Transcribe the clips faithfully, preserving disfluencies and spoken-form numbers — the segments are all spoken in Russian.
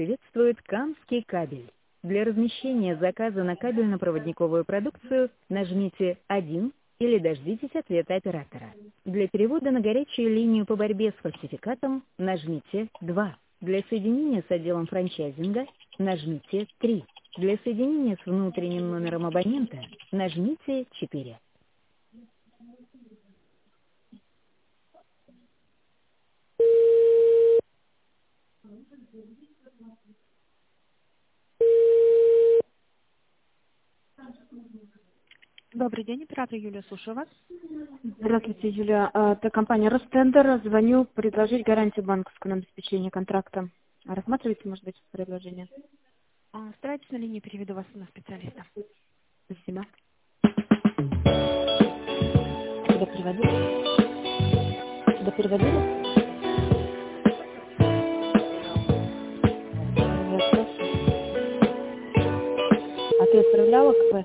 Приветствует Камский кабель. Для размещения заказа на кабельно-проводниковую продукцию нажмите один или дождитесь ответа оператора. Для перевода на горячую линию по борьбе с фальсификатом нажмите два. Для соединения с отделом франчайзинга нажмите три. Для соединения с внутренним номером абонента нажмите четыре. Добрый день, оператор Юлия, слушаю вас. Здравствуйте, Юлия. А, Это компания Ростендер. Звоню предложить гарантию банковского на обеспечение контракта. А рассматриваете, может быть, предложение? А, Старайтесь на линии, переведу вас на специалиста. Спасибо. Сюда переводили? Сюда переводили? Я спрашиваю. А ты отправляла КП?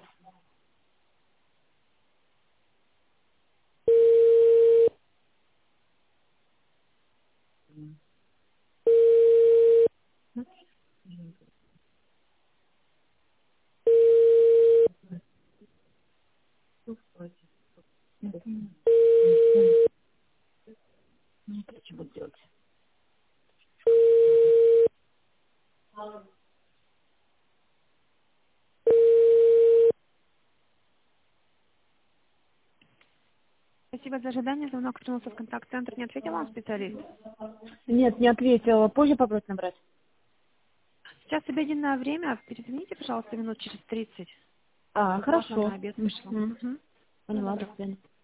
Ну, это что будет делать? Спасибо за ожидание. Звонок вернулся в контакт-центр. Не ответил вам специалист? Нет, не ответила. Позже попробовать набрать? Сейчас обеденное время. Перезвоните, пожалуйста, минут через тридцать. А, Поздно хорошо. на обед вышла. Мгм. Мгм. Поняла, до свидания.